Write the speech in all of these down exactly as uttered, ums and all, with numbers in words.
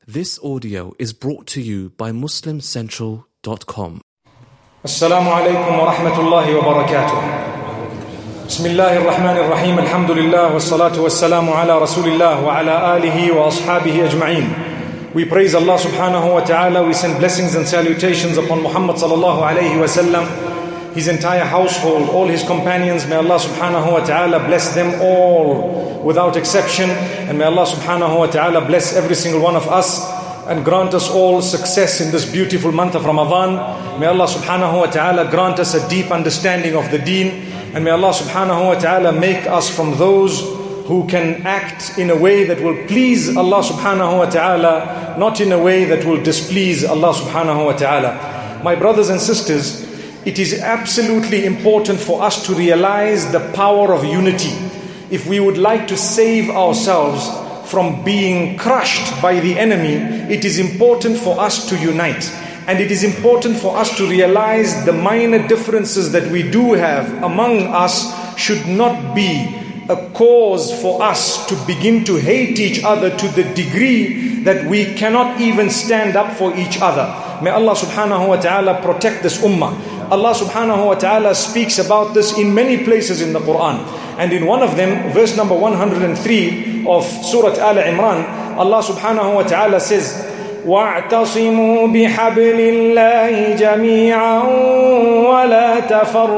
This audio is brought to you by Muslim Central dot com. Assalamu alaikum wa rahmatullahi wa barakatuh. Bismillahir Rahmanir Rahim. Alhamdulillah wa salatu wa salamu ala Rasulillah wa ala alihi wa ashabihi ajma'in. We praise Allah subhanahu wa ta'ala. We send blessings and salutations upon Muhammad sallallahu alayhi wa sallam, his entire household, all his companions. May Allah subhanahu wa ta'ala bless them all without exception. And may Allah subhanahu wa ta'ala bless every single one of us and grant us all success in this beautiful month of Ramadan. May Allah subhanahu wa ta'ala grant us a deep understanding of the deen. And may Allah subhanahu wa ta'ala make us from those who can act in a way that will please Allah subhanahu wa ta'ala, not in a way that will displease Allah subhanahu wa ta'ala. My brothers and sisters, it is absolutely important for us to realize the power of unity. If we would like to save ourselves from being crushed by the enemy, it is important for us to unite. And it is important for us to realize the minor differences that we do have among us should not be a cause for us to begin to hate each other to the degree that we cannot even stand up for each other. May Allah subhanahu wa ta'ala protect this ummah. Allah subhanahu wa ta'ala speaks about this in many places in the Quran. And in one of them, verse number one hundred three of Surah Al-Imran, Allah subhanahu wa ta'ala says, وَاعْتَصِمُوا بِحَبْلِ اللَّهِ جَمِيعًا وَلَا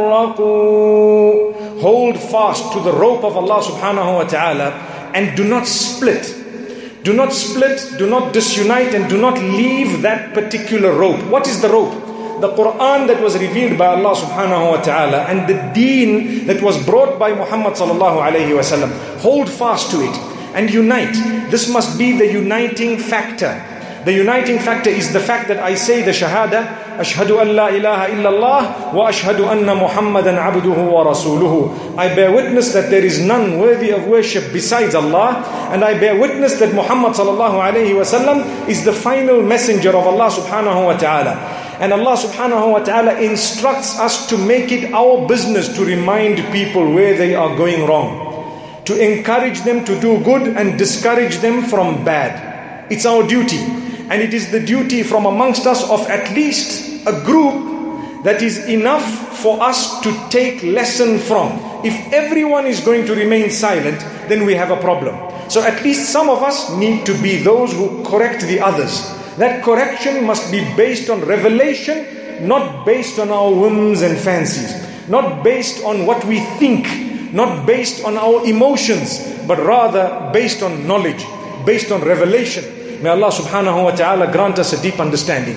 تَفَرَّقُوا. Hold fast to the rope of Allah subhanahu wa ta'ala and do not split. Do not split, do not disunite, and do not leave that particular rope. What is the rope? The Quran that was revealed by Allah subhanahu wa ta'ala and the deen that was brought by Muhammad sallallahu alayhi wa sallam. Hold fast to it and unite. This must be the uniting factor. The uniting factor is the fact that I say the shahada, ashhadu an la ilaha illallah wa ashhadu anna Muhammadan abduhu wa rasuluhu. I bear witness that there is none worthy of worship besides Allah, and I bear witness that Muhammad sallallahu alayhi wa sallam is the final messenger of Allah subhanahu wa ta'ala. And Allah subhanahu wa ta'ala instructs us to make it our business to remind people where they are going wrong, to encourage them to do good and discourage them from bad. It's our duty. And it is the duty from amongst us of at least a group that is enough for us to take lesson from. If everyone is going to remain silent, then we have a problem. So at least some of us need to be those who correct the others. That correction must be based on revelation, not based on our whims and fancies, not based on what we think, not based on our emotions, but rather based on knowledge, based on revelation. May Allah subhanahu wa ta'ala grant us a deep understanding.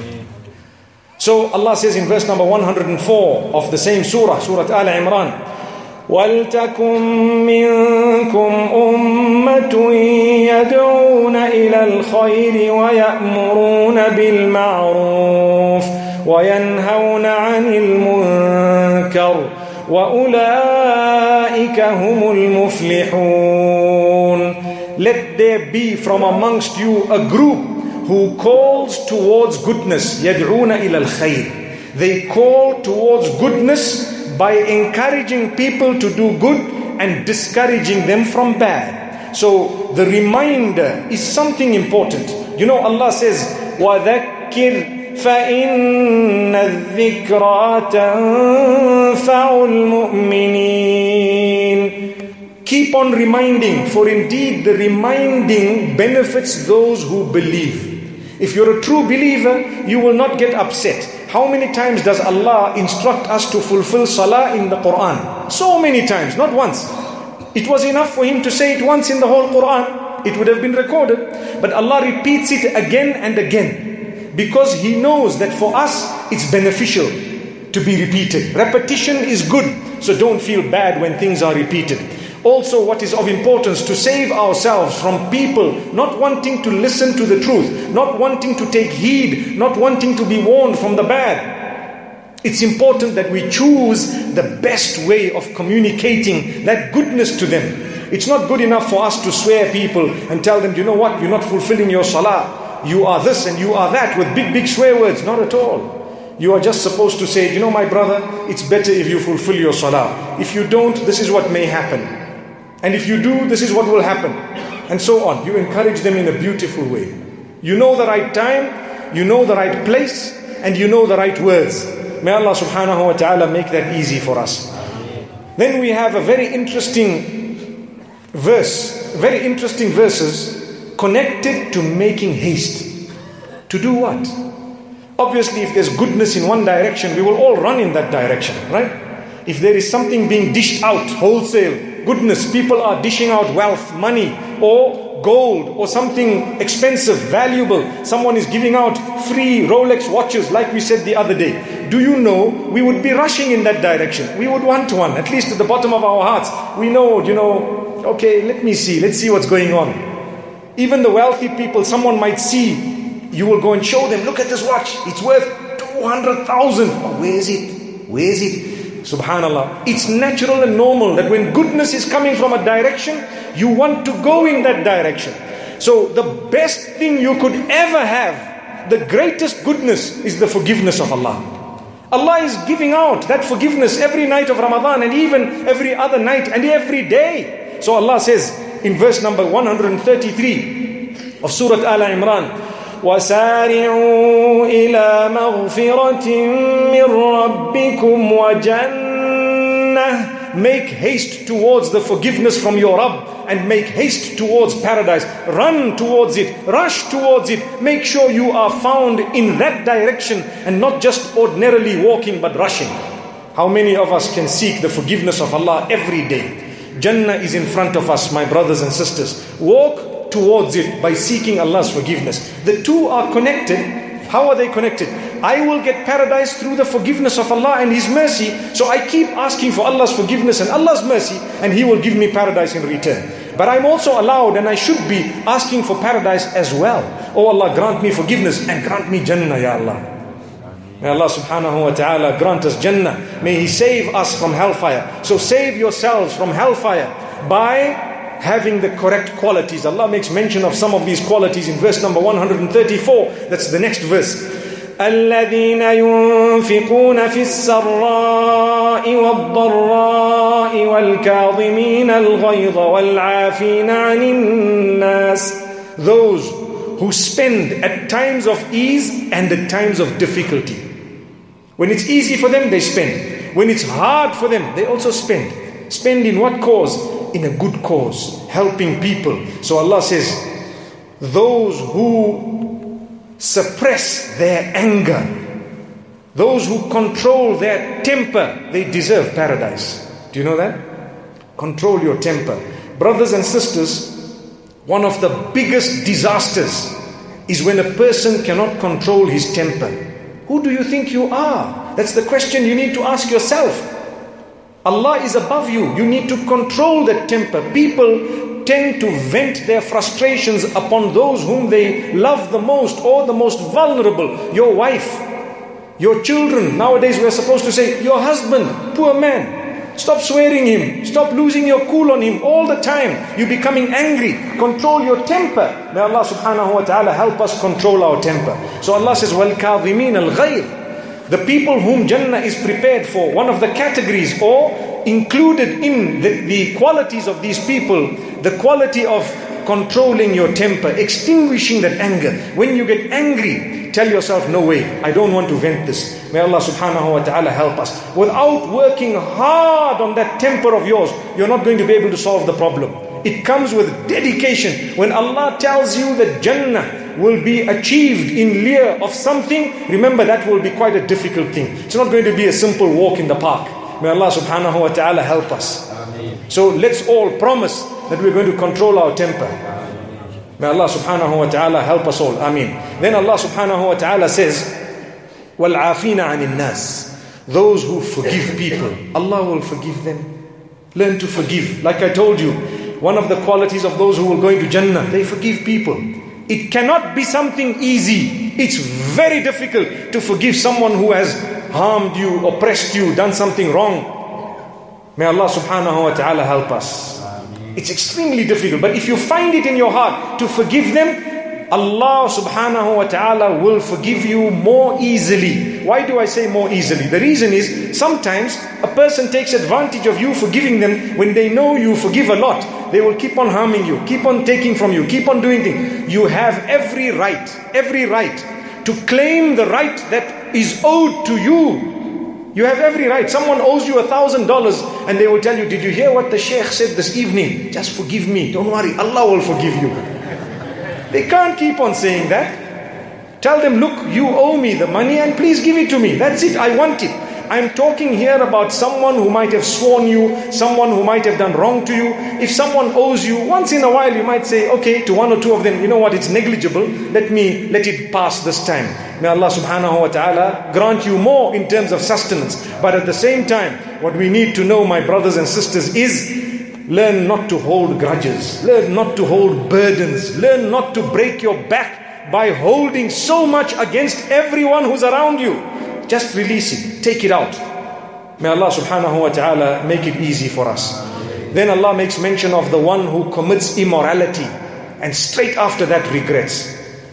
So Allah says in verse number one hundred four of the same surah, Surah Al-Imran, وَلْتَكُمْ مِنْكُمْ أُمَّةٌ يَدْعُونَ إِلَى الْخَيْرِ وَيَأْمُرُونَ بِالْمَعْرُوفِ وَيَنْهَوْنَ عَنِ الْمُنْكَرِ وَأُولَئِكَ هُمُ الْمُفْلِحُونَ. Let there be from amongst you a group who calls towards goodness. يَدْعُونَ إِلَى الْخَيْرِ. They call towards goodness by encouraging people to do good and discouraging them from bad. So the reminder is something important. You know, Allah says, وَذَكِّرْ فَإِنَّ الذِّكْرَى تَنْفَعُ الْمُؤْمِنِينَ. Keep on reminding, for indeed the reminding benefits those who believe. If you're a true believer, you will not get upset. How many times does Allah instruct us to fulfill salah in the Quran? So many times, not once. It was enough for him to say it once in the whole Quran. It would have been recorded. But Allah repeats it again and again, because He knows that for us it's beneficial to be repeated. Repetition is good, so don't feel bad when things are repeated. Also, what is of importance to save ourselves from people not wanting to listen to the truth, not wanting to take heed, not wanting to be warned from the bad. It's important that we choose the best way of communicating that goodness to them. It's not good enough for us to swear people and tell them, you know what, you're not fulfilling your salah. You are this and you are that with big, big swear words. Not at all. You are just supposed to say, you know my brother, it's better if you fulfill your salah. If you don't, this is what may happen. And if you do, this is what will happen. And so on. You encourage them in a beautiful way. You know the right time, you know the right place, and you know the right words. May Allah subhanahu wa ta'ala make that easy for us. Then we have a very interesting verse, very interesting verses connected to making haste. To do what? Obviously, if there's goodness in one direction, we will all run in that direction, right? If there is something being dished out, wholesale, goodness, people are dishing out wealth, money, or gold, or something expensive, valuable. Someone is giving out free Rolex watches, like we said the other day. Do you know, we would be rushing in that direction. We would want one, at least at the bottom of our hearts. We know, you know, okay, let me see, let's see what's going on. Even the wealthy people, someone might see, you will go and show them, look at this watch, it's worth two hundred thousand. Oh, where is it? Where is it? Subhanallah. It's natural and normal that when goodness is coming from a direction, you want to go in that direction. So the best thing you could ever have, the greatest goodness, is the forgiveness of Allah. Allah is giving out that forgiveness every night of Ramadan, and even every other night and every day. So Allah says in verse number one hundred thirty-three of Surah Al Imran, وَسَارِعُوا إِلَى مَغْفِرَةٍ مِّن رَبِّكُمْ وَجَنَّةٍ. Make haste towards the forgiveness from your Rabb, and make haste towards paradise. Run towards it, rush towards it. Make sure you are found in that direction and not just ordinarily walking but rushing. How many of us can seek the forgiveness of Allah every day? Jannah is in front of us, my brothers and sisters. Walk towards it by seeking Allah's forgiveness. The two are connected. How are they connected? I will get paradise through the forgiveness of Allah and His mercy. So I keep asking for Allah's forgiveness and Allah's mercy, and He will give me paradise in return. But I'm also allowed, and I should be, asking for paradise as well. Oh Allah, grant me forgiveness and grant me Jannah, Ya Allah. May Allah subhanahu wa ta'ala grant us Jannah. May He save us from hellfire. So save yourselves from hellfire by having the correct qualities. Allah makes mention of some of these qualities in verse number one hundred thirty-four. That's the next verse. الَّذِينَ يُنْفِقُونَ فِي السَّرَّاءِ وَالضَّرَّاءِ وَالْكَاظِمِينَ الْغَيْظَ وَالْعَافِينَ عَنِ النَّاسِ. Those who spend at times of ease and at times of difficulty. When it's easy for them, they spend. When it's hard for them, they also spend. Spend in what cause? In a good cause, helping people. So Allah says, those who suppress their anger, those who control their temper, they deserve paradise. Do you know that? Control your temper. Brothers and sisters, one of the biggest disasters is when a person cannot control his temper. Who do you think you are? That's the question you need to ask yourself. Allah is above you. You need to control that temper. People tend to vent their frustrations upon those whom they love the most or the most vulnerable. Your wife, your children. Nowadays we are supposed to say, your husband, poor man. Stop swearing him. Stop losing your cool on him all the time. You're becoming angry. Control your temper. May Allah subhanahu wa ta'ala help us control our temper. So Allah says, وَالْكَاظِمِينَ الْغَيْظَ. The people whom Jannah is prepared for, one of the categories or included in the, the qualities of these people, the quality of controlling your temper, extinguishing that anger. When you get angry, tell yourself, no way, I don't want to vent this. May Allah subhanahu wa ta'ala help us. Without working hard on that temper of yours, you're not going to be able to solve the problem. It comes with dedication. When Allah tells you that Jannah will be achieved in lieu of something, remember that will be quite a difficult thing. It's not going to be a simple walk in the park. May Allah subhanahu wa ta'ala help us. Ameen. So let's all promise that we're going to control our temper. Ameen. May Allah subhanahu wa ta'ala help us all. Ameen. Then Allah subhanahu wa ta'ala says, وَالْعَافِينَ عَنِ النَّاسِ. Those who forgive people, Allah will forgive them. Learn to forgive. Like I told you, one of the qualities of those who will go into Jannah, they forgive people. It cannot be something easy. It's very difficult to forgive someone who has harmed you, oppressed you, done something wrong. May Allah subhanahu wa ta'ala help us. It's extremely difficult. But if you find it in your heart to forgive them, Allah subhanahu wa ta'ala will forgive you more easily. Why do I say more easily? The reason is, sometimes a person takes advantage of you forgiving them when they know you forgive a lot. They will keep on harming you, keep on taking from you, keep on doing things. You have every right, every right to claim the right that is owed to you. You have every right. Someone owes you a thousand dollars and they will tell you, did you hear what the Sheikh said this evening? Just forgive me. Don't worry, Allah will forgive you. They can't keep on saying that. Tell them, look, you owe me the money and please give it to me. That's it, I want it. I'm talking here about someone who might have sworn you, someone who might have done wrong to you. If someone owes you, once in a while you might say, okay, to one or two of them, you know what, it's negligible. Let me, let it pass this time. May Allah subhanahu wa ta'ala grant you more in terms of sustenance. But at the same time, what we need to know, my brothers and sisters, is learn not to hold grudges. Learn not to hold burdens. Learn not to break your back by holding so much against everyone who's around you. Just release it. Take it out. May Allah subhanahu wa ta'ala make it easy for us. Then Allah makes mention of the one who commits immorality and straight after that regrets.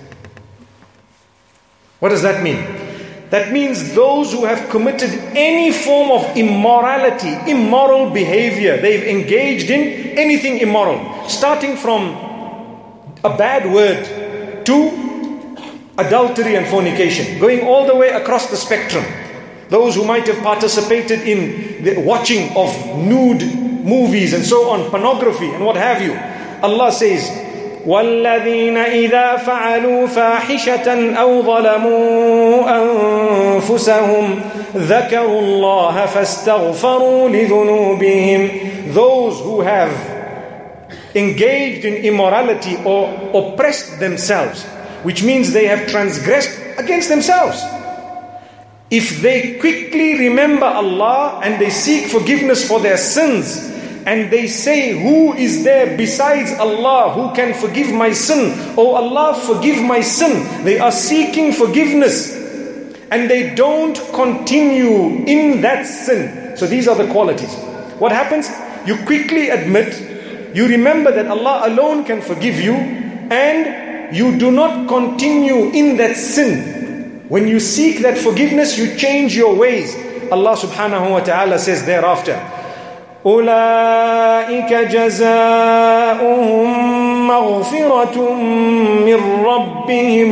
What does that mean? That means those who have committed any form of immorality, immoral behavior, they've engaged in anything immoral, starting from a bad word to adultery and fornication, going all the way across the spectrum. Those who might have participated in the watching of nude movies and so on, pornography and what have you. Allah says, وَالَّذِينَ إِذَا فَعَلُوا فَاحِشَةً أَوْ ظَلَمُوا أَنفُسَهُمْ ذَكَرُوا اللَّهَ فَاسْتَغْفَرُوا لِذُنُوبِهِمْ. Those who have engaged in immorality or oppressed themselves, which means they have transgressed against themselves. If they quickly remember Allah and they seek forgiveness for their sins, and they say, who is there besides Allah who can forgive my sin? Oh Allah, forgive my sin. They are seeking forgiveness and they don't continue in that sin. So these are the qualities. What happens? You quickly admit, you remember that Allah alone can forgive you, and you do not continue in that sin. When you seek that forgiveness, you change your ways. Allah subhanahu wa ta'ala says thereafter, أُولَٰئِكَ جَزَاؤُهُمْ مَغْفِرَةٌ مِّن رَّبِّهِمْ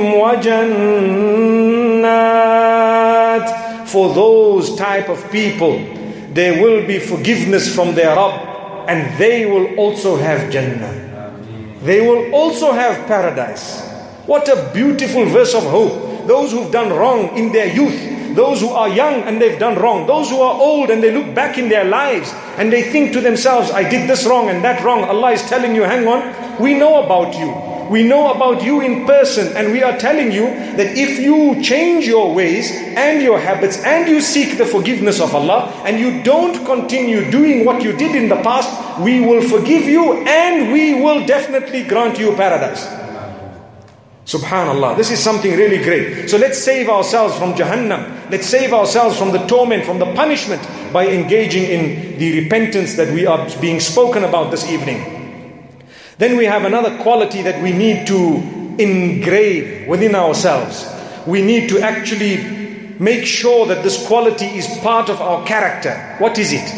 وَجَنَّاتٍ. For those type of people, there will be forgiveness from their Rabb, and they will also have Jannah. They will also have paradise. What a beautiful verse of hope. Those who've done wrong in their youth, those who are young and they've done wrong, those who are old and they look back in their lives and they think to themselves, I did this wrong and that wrong. Allah is telling you, hang on, we know about you. We know about you in person, and we are telling you that if you change your ways and your habits and you seek the forgiveness of Allah and you don't continue doing what you did in the past, we will forgive you and we will definitely grant you paradise. Subhanallah, this is something really great. So let's save ourselves from Jahannam. Let's save ourselves from the torment, from the punishment, by engaging in the repentance that we are being spoken about this evening. Then we have another quality that we need to engrave within ourselves. We need to actually make sure that this quality is part of our character. What is it?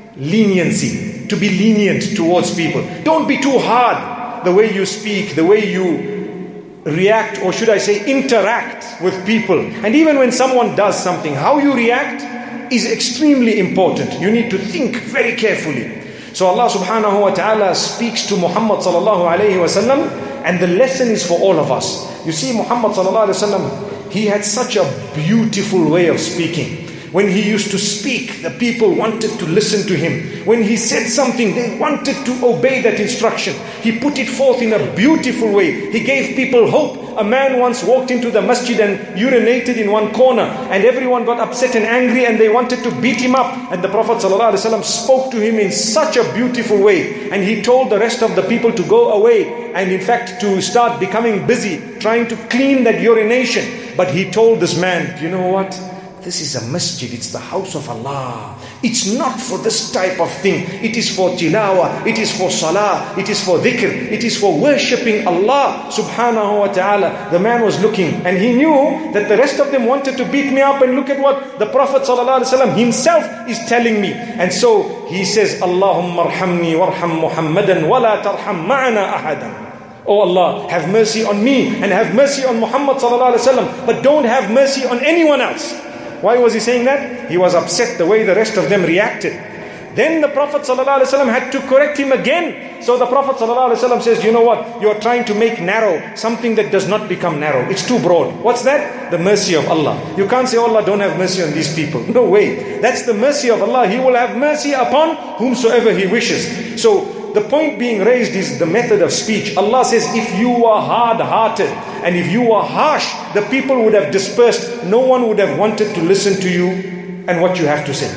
Leniency. To be lenient towards people. Don't be too hard the way you speak, the way you react, or should I say interact with people. And even when someone does something, how you react is extremely important. You need to think very carefully. So Allah subhanahu wa ta'ala speaks to Muhammad sallallahu alayhi wa sallam, and the lesson is for all of us. You see, Muhammad sallallahu alayhi wa sallam, he had such a beautiful way of speaking. When he used to speak, the people wanted to listen to him. When he said something, they wanted to obey that instruction. He put it forth in a beautiful way. He gave people hope. A man once walked into the masjid and urinated in one corner, and everyone got upset and angry and they wanted to beat him up. And the Prophet ﷺ spoke to him in such a beautiful way. And he told the rest of the people to go away and in fact to start becoming busy, trying to clean that urination. But he told this man, you know what? this is a masjid, it's the house of Allah. It's not for this type of thing. It is for tilawah, it is for salah, it is for dhikr, it is for worshipping Allah subhanahu wa ta'ala. The man was looking and he knew that the rest of them wanted to beat me up, and look at what the Prophet sallallahu alaihi wasallam himself is telling me. And so he says, Allahumma arhamni warham Muhammadan wa la tarham ma'ana ahadan. Oh Allah, have mercy on me and have mercy on Muhammad sallallahu alaihi wasallam, but don't have mercy on anyone else. Why was he saying that? He was upset the way the rest of them reacted. Then the Prophet sallallahu alaihi wasallam had to correct him again. So the Prophet sallallahu alaihi wasallam says, you know what? You are trying to make narrow something that does not become narrow. It's too broad. What's that? The mercy of Allah. You can't say, oh Allah, don't have mercy on these people. No way. That's the mercy of Allah. He will have mercy upon whomsoever He wishes. So the point being raised is the method of speech. Allah says, if you are hard-hearted and if you are harsh, the people would have dispersed. No one would have wanted to listen to you and what you have to say.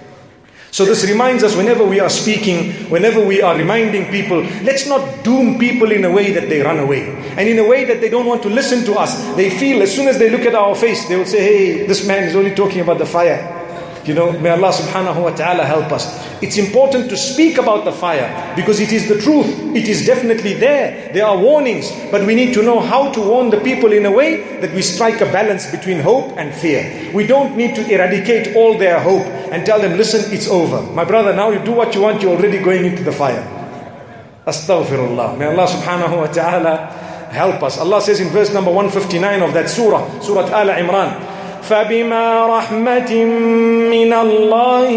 So this reminds us, whenever we are speaking, whenever we are reminding people, let's not doom people in a way that they run away. And in a way that they don't want to listen to us. They feel as soon as they look at our face, they will say, hey, this man is only talking about the fire. You know, may Allah subhanahu wa ta'ala help us. It's important to speak about the fire because it is the truth. It is definitely there. There are warnings, but we need to know how to warn the people in a way that we strike a balance between hope and fear. We don't need to eradicate all their hope and tell them, listen, it's over. My brother, now you do what you want, you're already going into the fire. Astaghfirullah. May Allah subhanahu wa ta'ala help us. Allah says in verse number one fifty-nine of that surah, Surah Al Imran, فَبِمَا رَحْمَةٍ مِّنَ اللَّهِ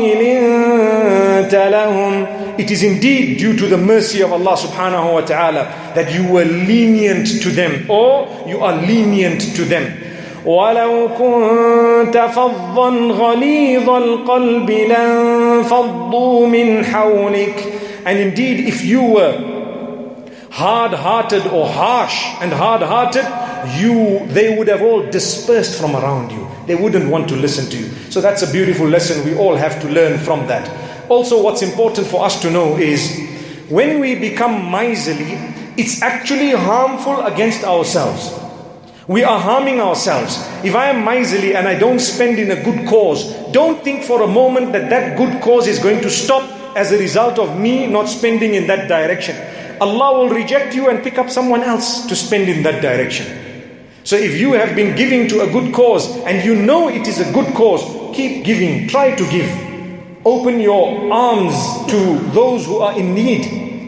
لِنْتَ لَهُمْ. It is indeed due to the mercy of Allah subhanahu wa ta'ala that you were lenient to them, or you are lenient to them. وَلَوْ كُنْتَ فَضًّا غَلِيظَ الْقَلْبِ لَانْفَضُّوا مِنْ حَوْلِكَ. And indeed, if you were hard-hearted or harsh and hard-hearted, you they would have all dispersed from around you. They wouldn't want to listen to you. So that's a beautiful lesson. We all have to learn from that. Also, what's important for us to know is when we become miserly, it's actually harmful against ourselves. We are harming ourselves. If I am miserly and I don't spend in a good cause, don't think for a moment that that good cause is going to stop as a result of me not spending in that direction. Allah will reject you and pick up someone else to spend in that direction. So if you have been giving to a good cause and you know it is a good cause, keep giving, try to give. Open your arms to those who are in need.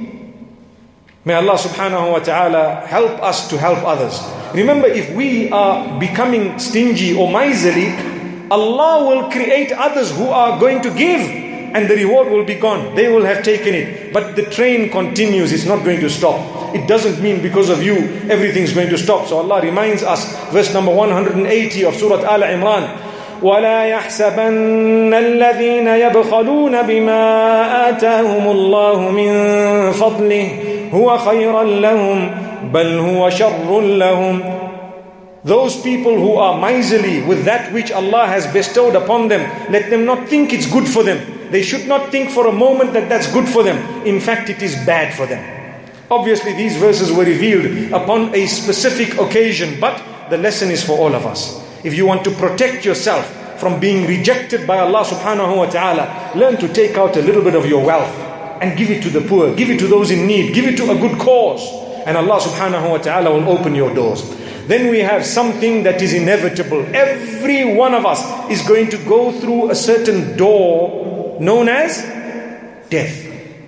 May Allah subhanahu wa ta'ala help us to help others. Remember, if we are becoming stingy or miserly, Allah will create others who are going to give. And the reward will be gone. They will have taken it. But the train continues. It's not going to stop. It doesn't mean because of you, everything's going to stop. So Allah reminds us, verse number one hundred eighty of Surah Al Imran, وَلَا يَحْسَبَنَّ الَّذِينَ يَبْخَلُونَ بِمَا آتَاهُمُ اللَّهُ مِنْ فَضْلِهِ هُوَ خَيْرًا لَهُمْ بَلْ هُوَ شَرٌّ لَهُمْ. Those people who are miserly with that which Allah has bestowed upon them, let them not think it's good for them. They should not think for a moment that that's good for them. In fact, it is bad for them. Obviously, these verses were revealed upon a specific occasion, but the lesson is for all of us. If you want to protect yourself from being rejected by Allah subhanahu wa ta'ala, learn to take out a little bit of your wealth and give it to the poor, give it to those in need, give it to a good cause, and Allah subhanahu wa ta'ala will open your doors. Then we have something that is inevitable. Every one of us is going to go through a certain door known as death.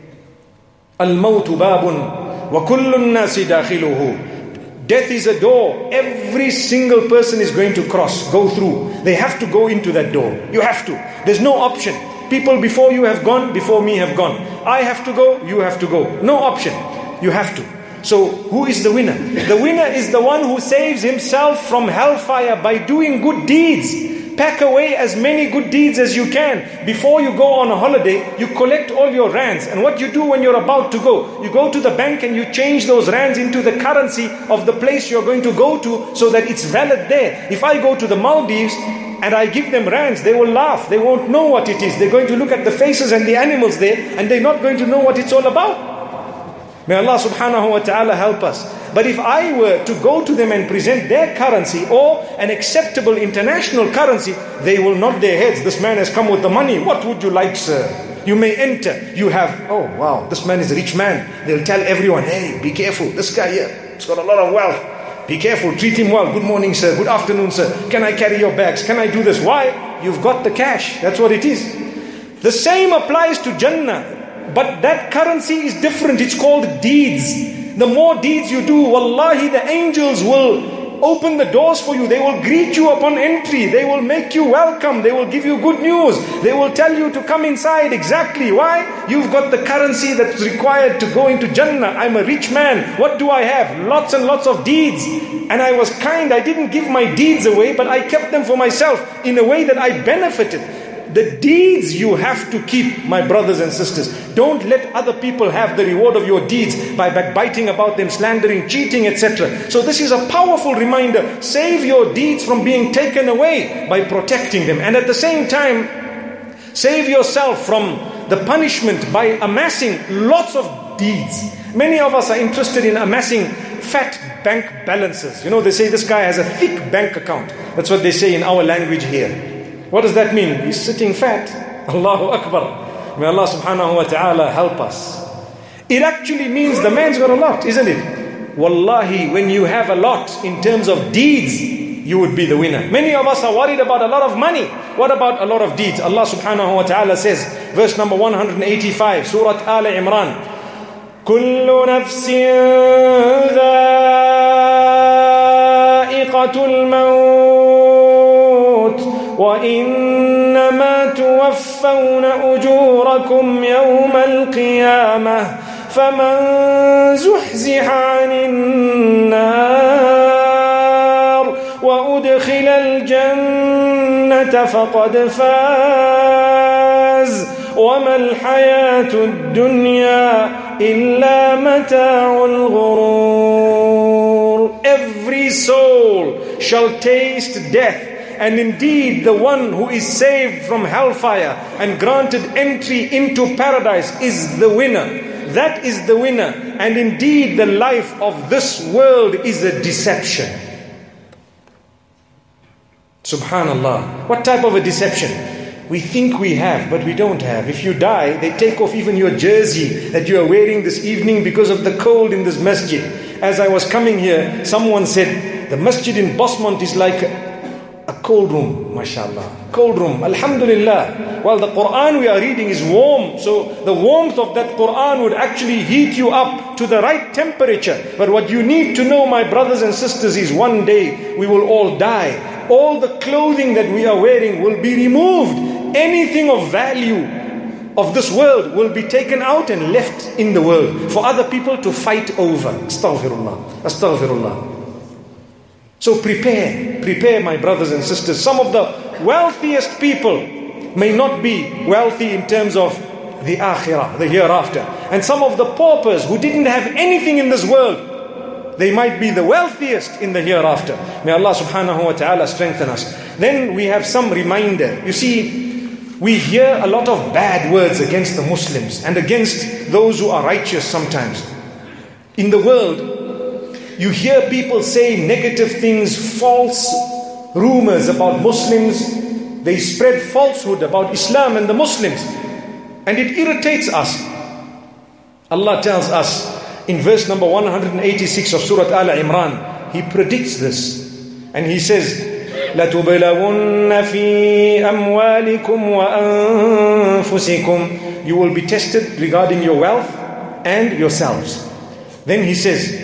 Al-mawtu babun wa kullu an-nasi dakhiluhu. Death is a door. Every single person is going to cross, go through. They have to go into that door. You have to. There's no option. People before you have gone, before me have gone. I have to go, you have to go. No option. You have to. So who is the winner? The winner is the one who saves himself from hellfire by doing good deeds. Pack away as many good deeds as you can. Before you go on a holiday, you collect all your rands. And what you do when you're about to go, you go to the bank and you change those rands into the currency of the place you're going to go to so that it's valid there. If I go to the Maldives and I give them rands, they will laugh. They won't know what it is. They're going to look at the faces and the animals there and they're not going to know what it's all about. May Allah subhanahu wa ta'ala help us. But if I were to go to them and present their currency or an acceptable international currency, they will nod their heads. This man has come with the money. What would you like, sir? You may enter. You have, oh wow, this man is a rich man. They'll tell everyone, hey, be careful. This guy here, he's got a lot of wealth. Be careful, treat him well. Good morning, sir. Good afternoon, sir. Can I carry your bags? Can I do this? Why? You've got the cash. That's what it is. The same applies to Jannah. But that currency is different. It's called deeds. The more deeds you do, wallahi, the angels will open the doors for you. They will greet you upon entry. They will make you welcome. They will give you good news. They will tell you to come inside. Exactly. Why? You've got the currency that's required to go into Jannah. I'm a rich man. What do I have? Lots and lots of deeds. And I was kind. I didn't give my deeds away, but I kept them for myself in a way that I benefited. The deeds you have to keep, my brothers and sisters. Don't let other people have the reward of your deeds by backbiting about them, slandering, cheating, et cetera. So this is a powerful reminder. Save your deeds from being taken away by protecting them. And at the same time, save yourself from the punishment by amassing lots of deeds. Many of us are interested in amassing fat bank balances. You know, they say this guy has a thick bank account. That's what they say in our language here. What does that mean? He's sitting fat. Allahu Akbar. May Allah subhanahu wa ta'ala help us. It actually means the man's got a lot, isn't it? Wallahi, when you have a lot in terms of deeds, you would be the winner. Many of us are worried about a lot of money. What about a lot of deeds? Allah subhanahu wa ta'ala says, verse number one hundred eighty-five, Surah Al Imran, كُلُّ نَفْسٍ ذَائِقَةُ الْمَوْتِ وَإِنَّمَا تُوَفَّوْنَ أُجُورَكُمْ يَوْمَ الْقِيَامَةِ فَمَنْ زُحْزِحَ عَنِ النَّارِ وَأُدْخِلَ الْجَنَّةَ فَقَدْ فَازَ وَمَا الْحَيَاةُ الدُّنْيَا إِلَّا مَتَاعُ الْغُرُورِ. Every soul shall taste death. And indeed, the one who is saved from hellfire and granted entry into paradise is the winner. That is the winner. And indeed, the life of this world is a deception. Subhanallah. What type of a deception? We think we have, but we don't have. If you die, they take off even your jersey that you are wearing this evening because of the cold in this masjid. As I was coming here, someone said, the masjid in Bosmont is like a cold room, mashallah. Cold room, alhamdulillah. Well, the Quran we are reading is warm. So the warmth of that Quran would actually heat you up to the right temperature. But what you need to know, my brothers and sisters, is one day we will all die. All the clothing that we are wearing will be removed. Anything of value of this world will be taken out and left in the world for other people to fight over. Astaghfirullah. Astaghfirullah. So prepare, prepare my brothers and sisters. Some of the wealthiest people may not be wealthy in terms of the akhirah, the hereafter. And some of the paupers who didn't have anything in this world, they might be the wealthiest in the hereafter. May Allah subhanahu wa ta'ala strengthen us. Then we have some reminder. You see, we hear a lot of bad words against the Muslims and against those who are righteous sometimes. In the world, you hear people say negative things, false rumors about Muslims. They spread falsehood about Islam and the Muslims. And it irritates us. Allah tells us in verse number one hundred eighty-six of Surah Al Imran, He predicts this. And He says, لَتُبْلَوُنَّ فِي أَمْوَالِكُمْ وَأَنفُسِكُمْ. You will be tested regarding your wealth and yourselves. Then He says,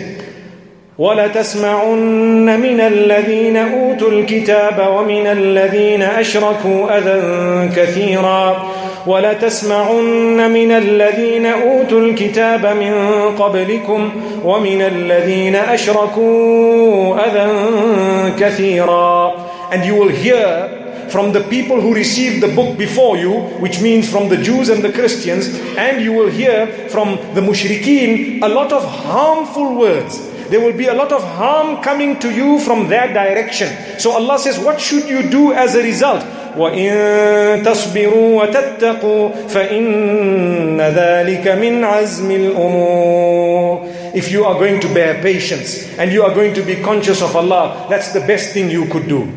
وَلَتَسْمَعُنَّ مِنَ الَّذِينَ أُوتُوا الْكِتَابَ وَمِنَ الَّذِينَ أَشْرَكُوا أَذًى كَثِيرًا وَلَتَسْمَعُنَّ مِنَ الَّذِينَ أُوتُوا الْكِتَابَ مِنْ قَبْلِكُمْ وَمِنَ الَّذِينَ أَشْرَكُوا أَذًى كَثِيرًا. And you will hear from the people who received the book before you, which means from the Jews and the Christians, and you will hear from the mushrikeen a lot of harmful words. There will be a lot of harm coming to you from their direction. So Allah says, what should you do as a result? وَإِن تَصْبِرُوا وَتَتَّقُوا فَإِنَّ ذَلِكَ مِنْ عَزْمِ الْأُمُورِ. if you are going to bear patience and you are going to be conscious of Allah, that's the best thing you could do.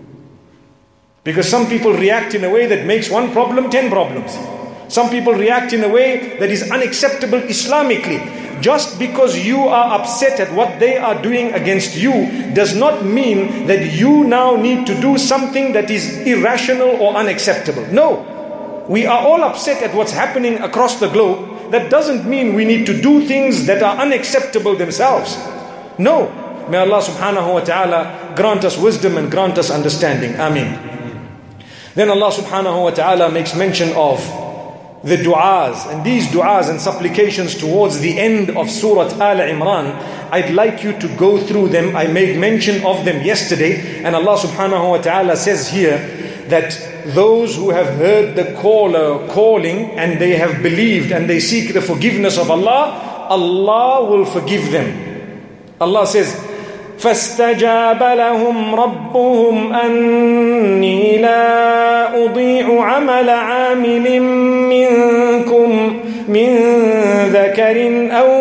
Because some people react in a way that makes one problem ten problems. Some people react in a way that is unacceptable Islamically. Just because you are upset at what they are doing against you does not mean that you now need to do something that is irrational or unacceptable. No. We are all upset at what's happening across the globe. That doesn't mean we need to do things that are unacceptable themselves. No. May Allah subhanahu wa ta'ala grant us wisdom and grant us understanding. Ameen. Then Allah subhanahu wa ta'ala makes mention of the du'as, and these du'as and supplications towards the end of Surah Al-Imran. I'd like you to go through them. I made mention of them yesterday, and Allah subhanahu wa ta'ala says here that those who have heard the caller calling and they have believed and they seek the forgiveness of Allah, Allah will forgive them. Allah says, فَاسْتَجَابَ لَهُمْ رَبُّهُمْ أَنِّي لَا أُضِيعُ عَمَلَ عَامِلٍ مِّنكُمْ مِّن ذَكَرٍ أَوْ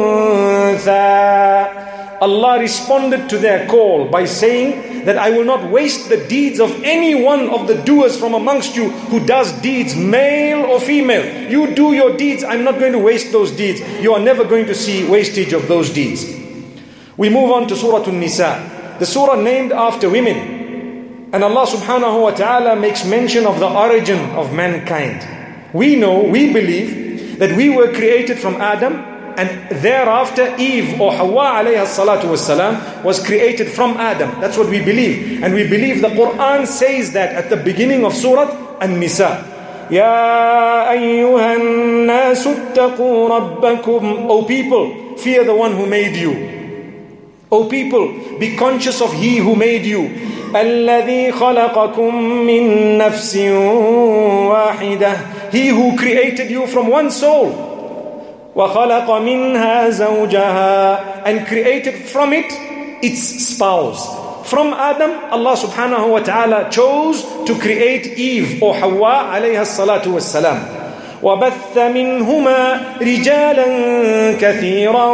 أُنثَىٰ. Allah responded to their call by saying that I will not waste the deeds of any one of the doers from amongst you who does deeds, male or female. You do your deeds, I'm not going to waste those deeds. You are never going to see wastage of those deeds. We move on to Surah An-Nisa, the surah named after women. And Allah subhanahu wa ta'ala makes mention of the origin of mankind. We know, we believe that we were created from Adam, and thereafter Eve or Hawa alayha salatu wassalam was created from Adam. That's what we believe. And we believe the Quran says that at the beginning of Surah An-Nisa. Ya ayyuhan nasu attaqu rabbakum. O people, fear the one who made you. O people, be conscious of He who made you. الَّذِي خَلَقَكُم مِّن نَفْسٍ وَاحِدَةٍ. He who created you from one soul. وَخَلَقَ مِنْهَا زَوْجَهَا. And created from it its spouse. From Adam, Allah subhanahu wa ta'ala chose to create Eve or Hawa alayha salatu wassalam. وَبَثَّ مِنْهُمَا رِجَالًا كَثِيرًا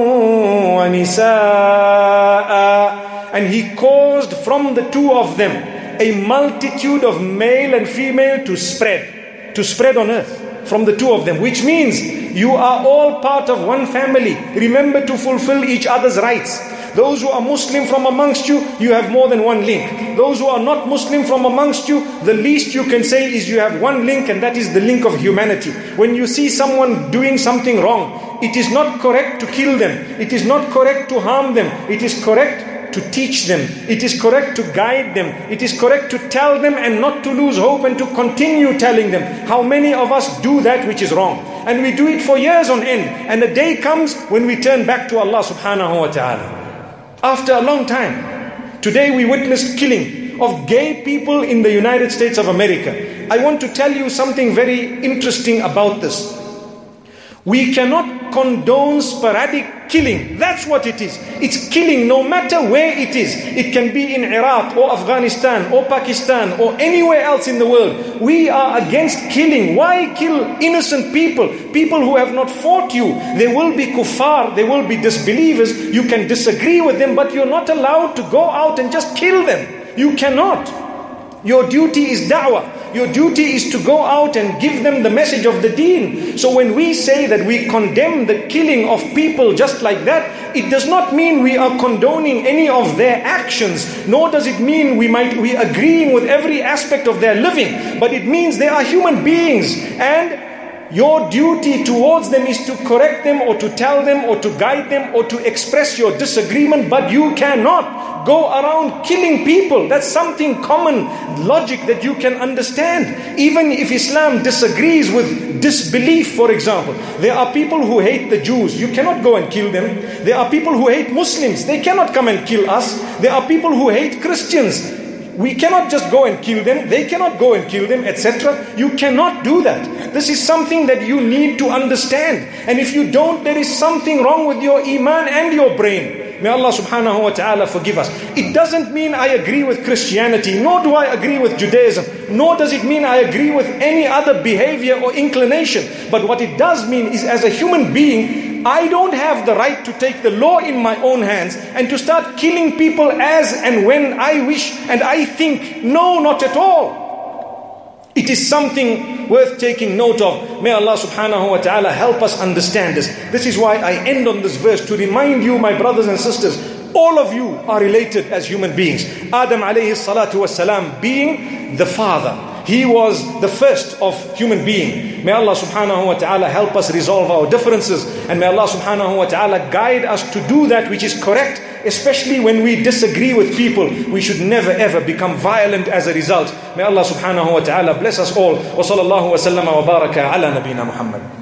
وَنِسَاءً. And He caused from the two of them a multitude of male and female to spread, to spread on earth from the two of them, which means you are all part of one family. Remember to fulfill each other's rights. Those who are Muslim from amongst you, you have more than one link. Those who are not Muslim from amongst you, the least you can say is you have one link, and that is the link of humanity. When you see someone doing something wrong, it is not correct to kill them. It is not correct to harm them. It is correct to teach them. It is correct to guide them. It is correct to tell them and not to lose hope and to continue telling them. How many of us do that which is wrong? And we do it for years on end. And a day comes when we turn back to Allah subhanahu wa ta'ala. After a long time. Today we witnessed killing of gay people in the United States of America. I want to tell you something very interesting about this. We cannot condone sporadic killing. That's what it is. It's killing no matter where it is. It can be in Iraq or Afghanistan or Pakistan or anywhere else in the world. We are against killing. Why kill innocent people? People who have not fought you. There will be kuffar, there will be disbelievers. You can disagree with them, but you're not allowed to go out and just kill them. You cannot. Your duty is da'wah. Your duty is to go out and give them the message of the deen. So when we say that we condemn the killing of people just like that, it does not mean we are condoning any of their actions, nor does it mean we might we agreeing with every aspect of their living, but it means they are human beings, and your duty towards them is to correct them or to tell them or to guide them or to express your disagreement, but you cannot go around killing people. That's something common logic that you can understand. Even if Islam disagrees with disbelief, for example, there are people who hate the Jews. You cannot go and kill them. There are people who hate Muslims. They cannot come and kill us. There are people who hate Christians. We cannot just go and kill them. They cannot go and kill them, et cetera. You cannot do that. This is something that you need to understand. And if you don't, there is something wrong with your iman and your brain. May Allah subhanahu wa ta'ala forgive us. It doesn't mean I agree with Christianity, nor do I agree with Judaism, nor does it mean I agree with any other behavior or inclination. But what it does mean is, as a human being, I don't have the right to take the law in my own hands and to start killing people as and when I wish and I think. No, not at all. It is something worth taking note of. May Allah subhanahu wa ta'ala help us understand this. This is why I end on this verse to remind you, my brothers and sisters, all of you are related as human beings. Adam alayhi salatu wasalam being the father. He was the first of human being. May Allah subhanahu wa ta'ala help us resolve our differences. And may Allah subhanahu wa ta'ala guide us to do that which is correct. Especially when we disagree with people, we should never ever become violent as a result. May Allah subhanahu wa ta'ala bless us all. Wa sallallahu wa sallama wa baraka ala nabina Muhammad.